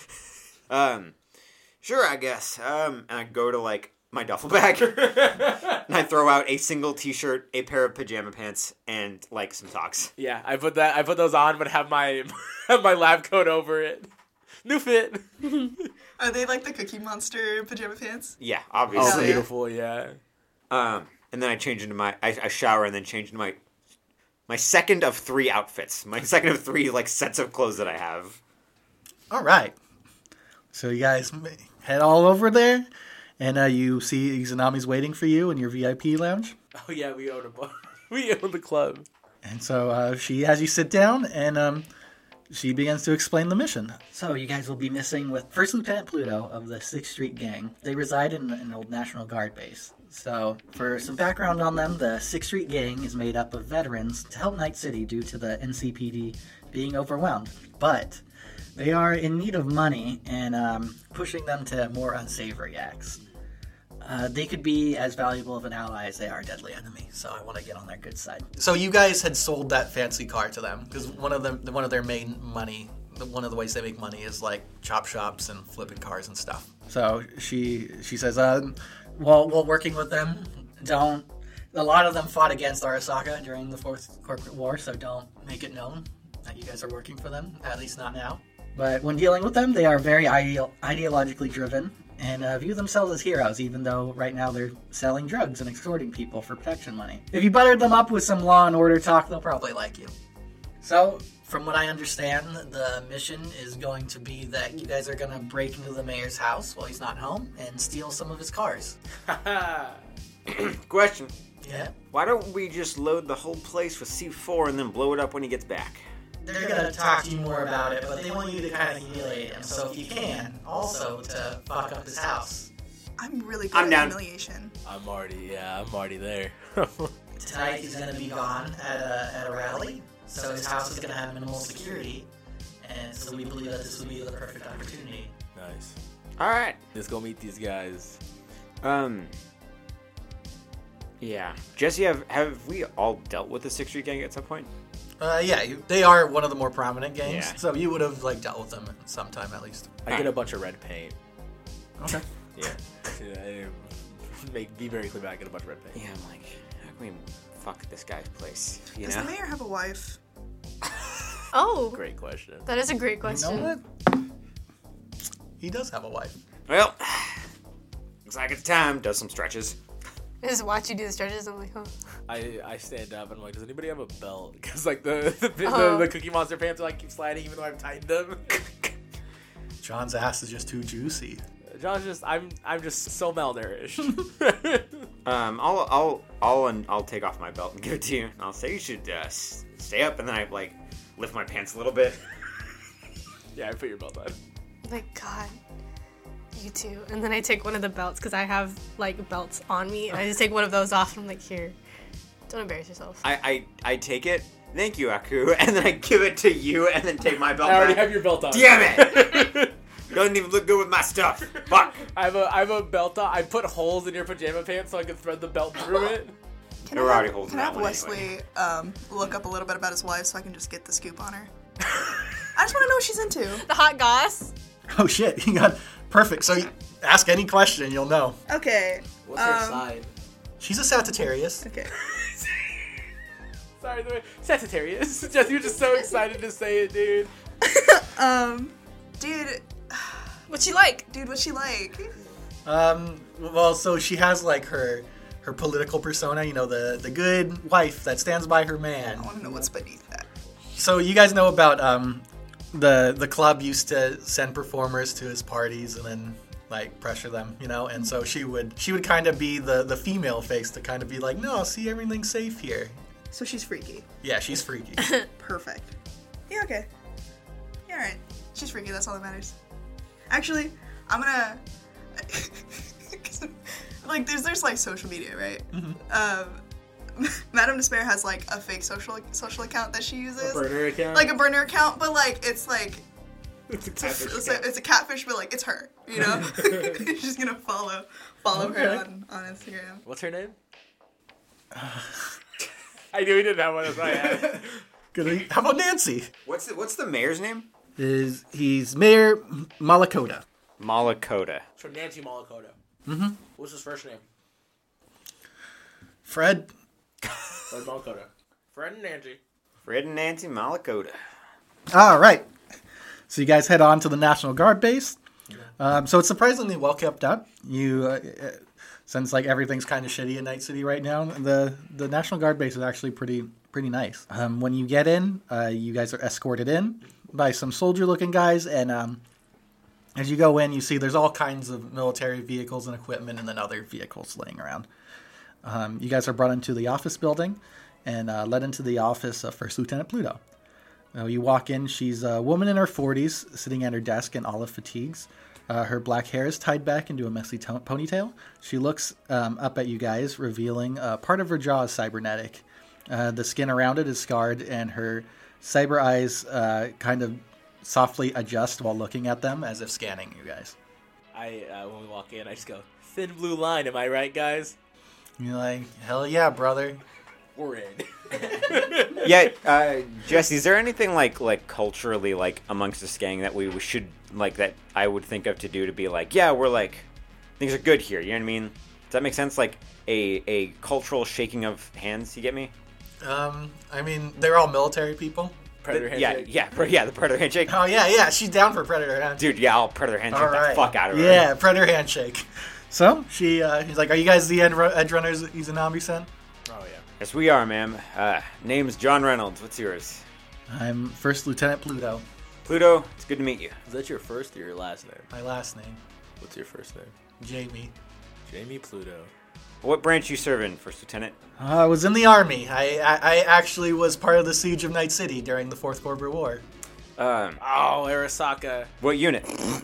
um, sure, I guess. Um, and I go to like my duffel bag, and I throw out a single T-shirt, a pair of pajama pants, and like some socks. Yeah, I put that I put those on, but have my have my lab coat over it. New fit. Are they like the Cookie Monster pajama pants? Yeah, Oh, obviously. yeah. beautiful, yeah. Um, and then I change into my I, I shower and then change into my my second of three outfits. My second of three like sets of clothes that I have. All right. So you guys m- head all over there, and uh, you see Izanami's waiting for you in your V I P lounge. Oh yeah, we own a bar. We own the club. And so uh, she has you sit down, and um, she begins to explain the mission. So you guys will be missing with First Lieutenant Pluto of the sixth Street Gang. They reside in an old National Guard base. So for some background on them, the sixth Street Gang is made up of veterans to help Night City due to the N C P D being overwhelmed. But they are in need of money and um, pushing them to more unsavory acts. Uh, they could be as valuable of an ally as they are a deadly enemy, so I want to get on their good side. So you guys had sold that fancy car to them because one of them, one of their main money, one of the ways they make money is like chop shops and flipping cars and stuff. So she she says, uh, well, while working with them, don't. A lot of them fought against Arasaka during the Fourth Corporate War, so don't make it known that you guys are working for them. At least not now. But when dealing with them, they are very ideal, ideologically driven and uh, view themselves as heroes, even though right now they're selling drugs and extorting people for protection money. If you buttered them up with some law and order talk, they'll probably like you. So, from what I understand, the mission is going to be that you guys are going to break into the mayor's house while he's not home and steal some of his cars. Question. Yeah? Why don't we just load the whole place with C four and then blow it up when he gets back? They're going to talk to you more about it, but they want you to kind of humiliate him. So if you can, also to fuck up his house. I'm really good I'm at down. humiliation. I'm already yeah, I'm already there. Tonight he's going to be gone at a, at a rally, so his house is going to have minimal security, and so we believe that this would be the perfect opportunity. Nice. All right. Let's go meet these guys. Um. Yeah, Jesse, have have we all dealt with the Sixth Street Gang at some point? Uh, yeah, you, they are one of the more prominent gangs, Yeah. so you would have like dealt with them at some time at least. I get a bunch of red paint. Okay. Yeah. Yeah, I- Make be very clear about I get a bunch of red paint. Yeah, I'm like, how can we fuck this guy's place? You Does know? the mayor have a wife? Oh, Great question. that is a great You question. know what? He does have a wife. Well, looks like it's time. Does some stretches. I just watch you do the stretches. I'm like, huh. I, I stand up and I'm like, does anybody have a belt? Because like the the, Oh. the the Cookie Monster pants are like keep sliding even though I've tightened them. John's ass is just too juicy. John's just I'm I'm just so malnourished. Um, I'll I'll I'll and I'll take off my belt and give it to you. And I'll say you should uh, s- stay up, and then I like lift my pants a little bit. Yeah, I put your belt on. I'm like, God, you too. And then I take one of the belts because I have like belts on me, and I just take one of those off. And I'm like, here, don't embarrass yourself. I, I I take it. Thank you, Aku, and then I give it to you, and then take my belt I already back. have your belt on. Damn it! Doesn't even look good with my stuff. Fuck. I have a I have a belt on. I put holes in your pajama pants so I can thread the belt through it. Can There were I already have, holes can in I that have one Wesley anyway. um, look up a little bit about his wife so I can just get the scoop on her? I just want to know what she's into. The hot goss. Oh shit, you got perfect. So you ask any question, you'll know. Okay. What's her um, sign? She's a Sagittarius. Okay. Sorry, the way Sagittarius. Jess, you're just so excited to say it, dude. Um, dude, What's she like? dude, what's she like? Um, well, so she has like her her political persona, you know, the the good wife that stands by her man. I want to know what's beneath that. So you guys know about um the the club used to send performers to his parties and then like pressure them, you know, and so she would she would kind of be the the female face to kind of be like, no, see, everything's safe here. So she's freaky. Yeah, she's freaky. Perfect. Yeah, okay. Yeah, alright. She's freaky, that's all that matters. Actually, I'm gonna... like, there's, there's, like, social media, right? Um, Madame Despair has, like, a fake social social account that she uses. A burner account? Like, a burner account, but, like, it's, like... It's a It's a, catfish it's, account. a, it's a catfish, but, like, it's her, you know? She's gonna follow follow her Okay. on, on Instagram. What's her name? I knew we didn't have one. That's why I asked. Good. How about Nancy? What's the, what's the mayor's name? Is he's Mayor Malakota. Malakota. It's from Nancy Malakota. Mm-hmm. What's his first name? Fred. Fred Malakota. Fred and Nancy. Fred and Nancy Malakota. All right. So you guys head on to the National Guard base. Um, so it's surprisingly well kept up. You, uh, uh, since like everything's kind of shitty in Night City right now, the the National Guard base is actually pretty pretty nice. Um, when you get in, uh, you guys are escorted in by some soldier-looking guys, and um, as you go in, you see there's all kinds of military vehicles and equipment, and then other vehicles laying around. Um, you guys are brought into the office building and uh, led into the office of First Lieutenant Pluto. Uh, you walk in, she's a woman in her forties, sitting at her desk in olive fatigues. Uh, her black hair is tied back into a messy to- ponytail. She looks um, up at you guys, revealing uh, part of her jaw is cybernetic. Uh, the skin around it is scarred, and her cyber eyes uh, kind of softly adjust while looking at them, as if scanning you guys. I uh, when we walk in, I just go thin blue line. Am I right, guys? You're like, hell yeah, brother. We're in. Yeah, uh, Jesse, is there anything like like culturally like amongst this gang that we, we should like that I would think of to do to be like, yeah, we're like things are good here. You know what I mean? Does that make sense? Like a a cultural shaking of hands. You get me? Um, I mean, they're all military people. Predator The- yeah, handshake. yeah, pre- yeah. The predator handshake. Oh yeah, yeah, she's down for Predator handshake. Dude, yeah, I'll predator handshake All right. the fuck out of her. Yeah, Predator handshake. So she, uh, he's like, "Are you guys the Ed- Edge Runners Izanami sent?" Oh yeah. Yes, we are, ma'am. Uh, name's John Reynolds. What's yours? I'm First Lieutenant Pluto. Pluto. It's good to meet you. Is that your first or your last name? My last name, What's your first name? Jamie. Jamie Pluto. What branch you serve in, First Lieutenant? Uh, I was in the army. I, I I actually was part of the siege of Night City during the Fourth Corporate War. Um, Oh, Arasaka. what unit?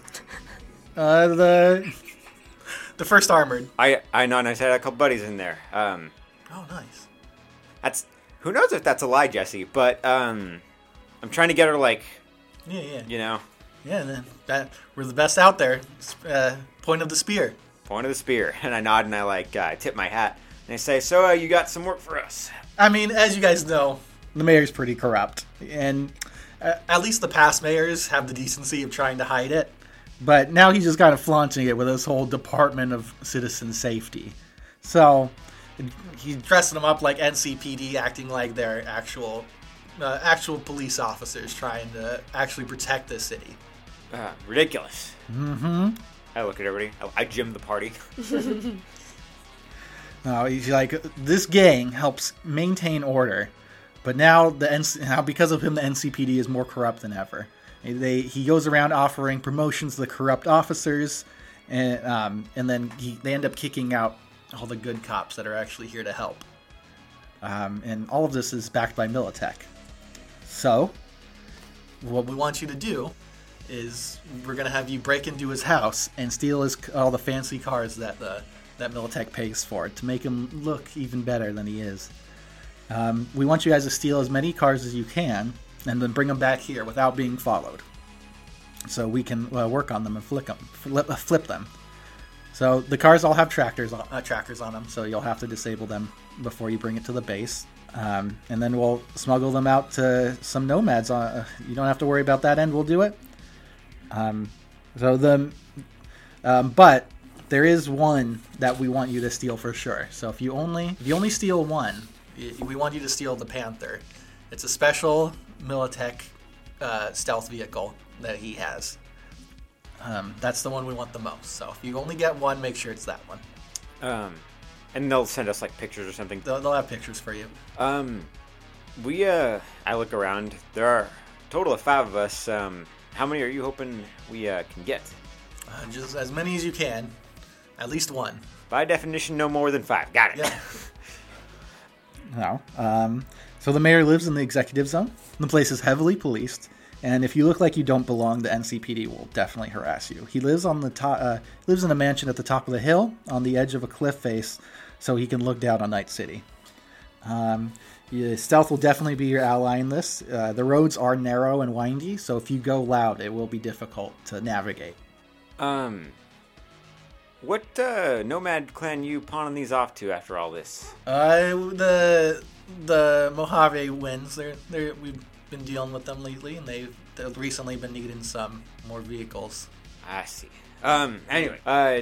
Uh, the the First Armored. I I know, and I had a couple buddies in there. Um, Oh, nice. that's who knows if that's a lie, Jesse. But um, I'm trying to get her like, Yeah, yeah, you know, yeah. And then that we're the best out there. Uh, point of the spear. point of the spear. And I nod and I like uh, tip my hat and I say, "So uh, you got some work for us?" I mean, as you guys know, the mayor's pretty corrupt, and uh, at least the past mayors have the decency of trying to hide it. But now he's just kind of flaunting it with this whole Department of Citizen Safety. So he's dressing them up like N C P D, acting like they're actual, uh, actual police officers trying to actually protect the city. Uh, ridiculous. Mm-hmm. I look at everybody. I, I gym the party. No, he's like, this gang helps maintain order, but now the N C- now because of him, the N C P D is more corrupt than ever. They he goes around offering promotions to the corrupt officers, and um, and then he, they end up kicking out all the good cops that are actually here to help. Um, and all of this is backed by Militech. So, what we want you to do is we're gonna have you break into his house and steal his all the fancy cars that the that Militech pays for to make him look even better than he is. Um, we want you guys to steal as many cars as you can and then bring them back here without being followed. so we can uh, work on them and flip them, flip, uh, flip them. So the cars all have tractors on, uh, trackers on them, so you'll have to disable them before you bring it to the base. Um, and then we'll smuggle them out to some nomads. Uh, you don't have to worry about that end. We'll do it. Um, so the, um, but there is one that we want you to steal for sure. So if you only if you only steal one, we want you to steal the Panther. It's a special Militech uh, stealth vehicle that he has. Um, that's the one we want the most. So if you only get one, make sure it's that one. Um, and they'll send us like pictures or something. They'll, they'll have pictures for you. Um, we uh, I look around. There are a total of five of us. Um, how many are you hoping we uh, can get? Uh, just as many as you can. At least one. By definition, no more than five. Got it. Yeah. No. Um, so the mayor lives in the executive zone. The place is heavily policed, and if you look like you don't belong, the N C P D will definitely harass you. He lives on the top. Uh, lives in a mansion at the top of the hill, on the edge of a cliff face, so he can look down on Night City. Um, yeah, stealth will definitely be your ally in this. Uh, the roads are narrow and windy, so if you go loud, it will be difficult to navigate. Um, what uh, nomad clan you pawning these off to after all this? Uh, the the Mojave winds. They're they we've been dealing with them lately, and they've, they've recently been needing some more vehicles. I see. Um. Anyway, uh,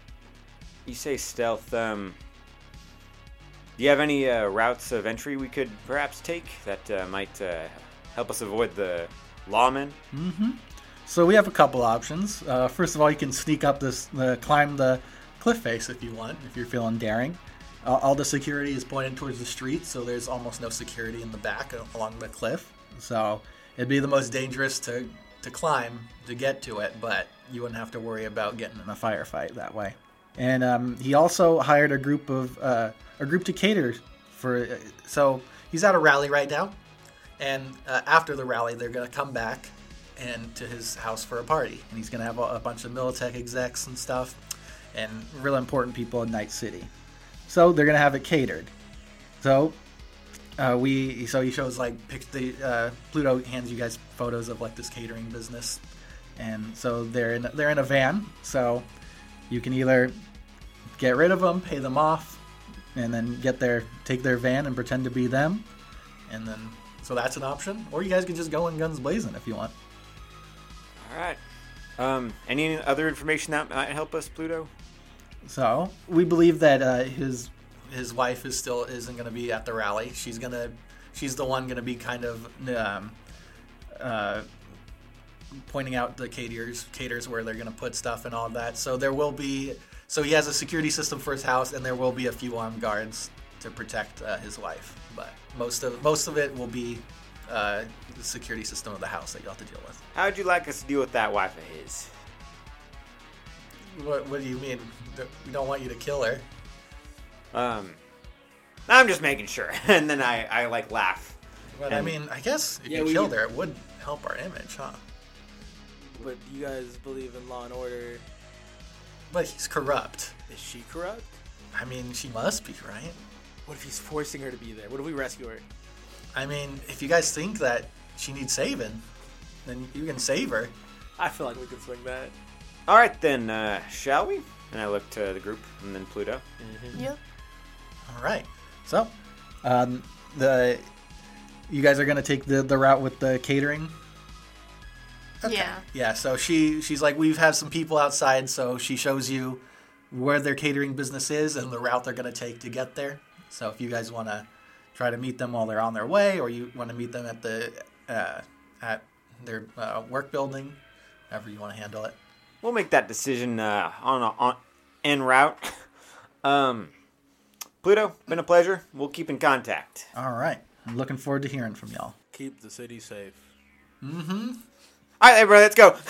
you say stealth. Um, do you have any uh, routes of entry we could perhaps take that uh, might uh, help us avoid the lawmen? Mm-hmm. So we have a couple options. Uh, first of all, you can sneak up this, uh, climb the cliff face if you want, if you're feeling daring. Uh, all the security is pointed towards the street, so there's almost no security in the back along the cliff. So it'd be the most dangerous to, to climb to get to it, but you wouldn't have to worry about getting in a firefight that way. And um, he also hired a group of uh, a group to cater for. Uh, so he's at a rally right now, and uh, after the rally, they're gonna come back and to his house for a party, and he's gonna have a, a bunch of Militech execs and stuff, and real important people in Night City. So they're gonna have it catered. So uh, we so he shows like pic- the uh, Pluto hands you guys photos of like this catering business, and so they're in they're in a van. So you can either get rid of them, pay them off, and then get their take their van and pretend to be them, and then so that's an option. Or you guys can just go in guns blazing if you want. All right. Um, any other information that might help us, Pluto? So we believe that uh, his his wife is still isn't going to be at the rally. She's gonna she's the one going to be kind of um, uh, pointing out the caterers caters where they're going to put stuff and all of that. So there will be so he has a security system for his house, and there will be a few armed guards to protect uh, his wife. But most of most of it will be uh, the security system of the house that you'll have to deal with. How would you like us to deal with that wife of his? What, what do you mean? We don't want you to kill her. Um, I'm just making sure. And then I, I like laugh. But and, I mean, I guess if Yeah, you we- killed her, it would help our image, huh? But you guys believe in law and order. But he's corrupt. Is she corrupt? I mean, she must be, right? What if he's forcing her to be there? What if we rescue her? I mean, if you guys think that she needs saving, then you can save her. I feel like we could swing that. All right, then, uh, shall we? And I look to the group, and then Pluto. Mm-hmm. Yep. All right. So, um, the you guys are gonna take the, the route with the catering. Yeah. Yeah. So she she's like, we've had some people outside, so she shows you where their catering business is and the route they're gonna take to get there. So if you guys want to try to meet them while they're on their way, or you want to meet them at the uh, at their uh, work building, however you want to handle it. We'll make that decision uh, on on en route. Um, Pluto, been a pleasure. We'll keep in contact. All right. I'm looking forward to hearing from y'all. Keep the city safe. Mm-hmm. All right, everybody, let's go.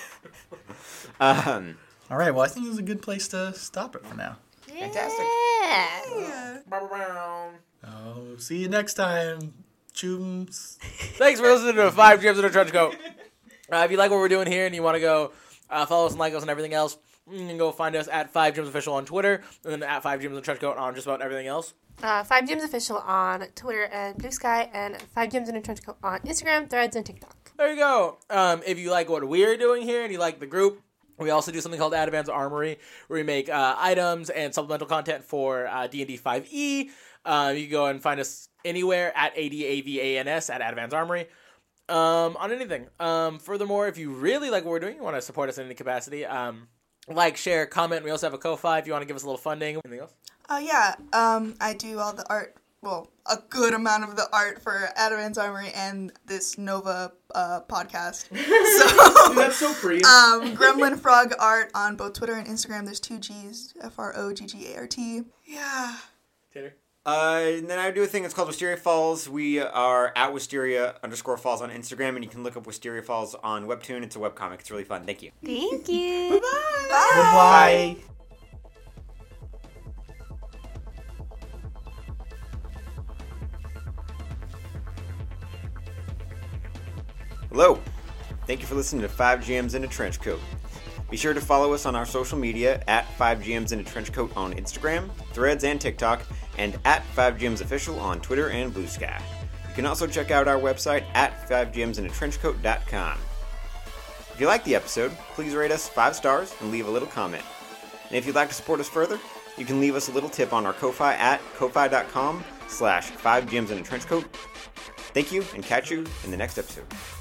um, All right. Well, I think this is a good place to stop it for now. Fantastic. Yeah. Oh, see you next time, chooms. Thanks for listening to Five Gems in a Trench Coat. Uh, if you like what we're doing here and you want to go uh, follow us and like us and everything else, You can go find us at five Gyms Official on Twitter, and then at five Gyms in the Trench Coat on just about everything else. Uh, five Gyms Official on Twitter and Blue Sky, and five Gyms in a Trench Coat on Instagram, Threads, and TikTok. There you go. Um, if you like what we're doing here and you like the group, we also do something called Advance Armory, where we make uh, items and supplemental content for uh, D and D five E. Uh, you can go and find us anywhere at A D A V A N S at Advance Armory. Um, on anything. Um, furthermore, if you really like what we're doing, you want to support us in any capacity, um, like, share, comment. We also have a Ko-Fi if you want to give us a little funding. Anything else? Uh, yeah, um, I do all the art, well, a good amount of the art for Adamant's Armory and this Nova uh, podcast. So That's so free. Um, Gremlin Frog art on both Twitter and Instagram. There's two G's, F R O G G A R T. Yeah. Tater? Uh, and then I do a thing that's called Wisteria Falls. We are at Wisteria underscore Falls on Instagram, and you can look up Wisteria Falls on Webtoon. It's a webcomic. It's really fun. Thank you. Thank you. Bye-bye. Bye. Hello. Thank you for listening to five G Ms in a Trench Coat. Be sure to follow us on our social media at five G Ms in a Trench Coat on Instagram, Threads, and TikTok, and at five G Ms Official on Twitter and Blue Sky. You can also check out our website at five G Ms in a trench coat dot com. If you liked the episode, please rate us five stars and leave a little comment. And if you'd like to support us further, you can leave us a little tip on our Ko-Fi at ko-fi dot com slash five G Ms in a trench coat. Thank you, and catch you in the next episode.